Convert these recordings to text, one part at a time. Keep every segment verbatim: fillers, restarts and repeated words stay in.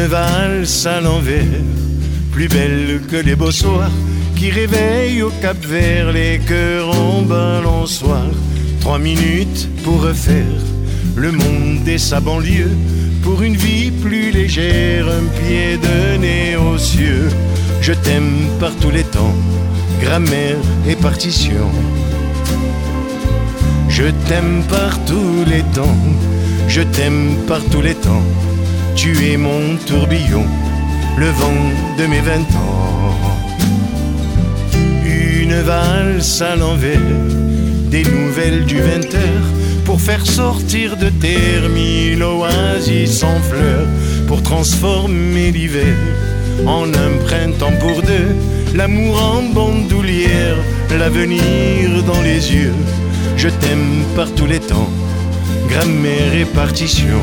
valse à l'envers, plus belle que les beaux soirs qui réveillent au Cap-Vert les cœurs en balançoire. Trois minutes pour refaire le monde et sa banlieue, pour une vie plus légère, un pied de nez aux cieux. Je t'aime par tous les temps, grammaire et partition. Je t'aime par tous les temps, je t'aime par tous les temps. Tu es mon tourbillon, le vent de mes vingt ans. Une valse à l'envers, des nouvelles du vingt heures, pour faire sortir de terre mille oasis en fleurs, pour transformer l'hiver en un printemps pour deux, l'amour en bandoulière, l'avenir dans les yeux. Je t'aime par tous les temps, grammaire et partition.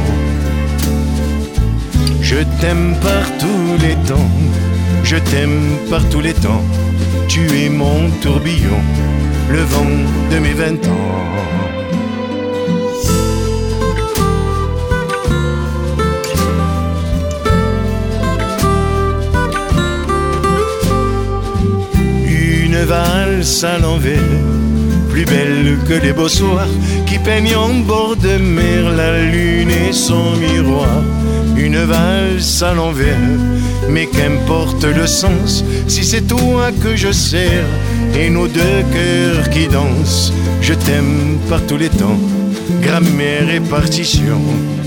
Je t'aime par tous les temps, je t'aime par tous les temps. Tu es mon tourbillon, le vent de mes vingt ans. Une valse à l'envers, plus belle que les beaux soirs qui peignent en bord de mer la lune et son miroir. Une valse à l'envers, mais qu'importe le sens, si c'est toi que je sers et nos deux cœurs qui dansent. Je t'aime par tous les temps, grammaire et partition.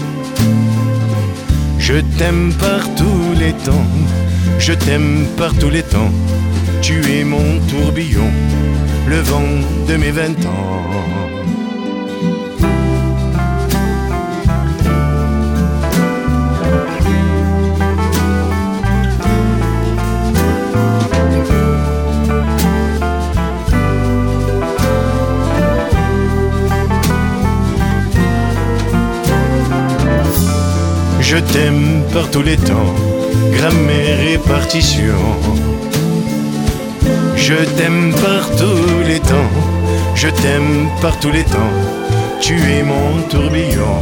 Je t'aime par tous les temps, je t'aime par tous les temps. Tu es mon tourbillon, le vent de mes vingt ans. Je t'aime par tous les temps, grammaire et partition. Je t'aime par tous les temps, je t'aime par tous les temps. Tu es mon tourbillon.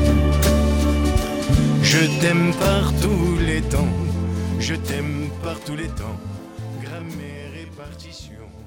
Je t'aime par tous les temps, je t'aime par tous les temps. Grammaire et partition.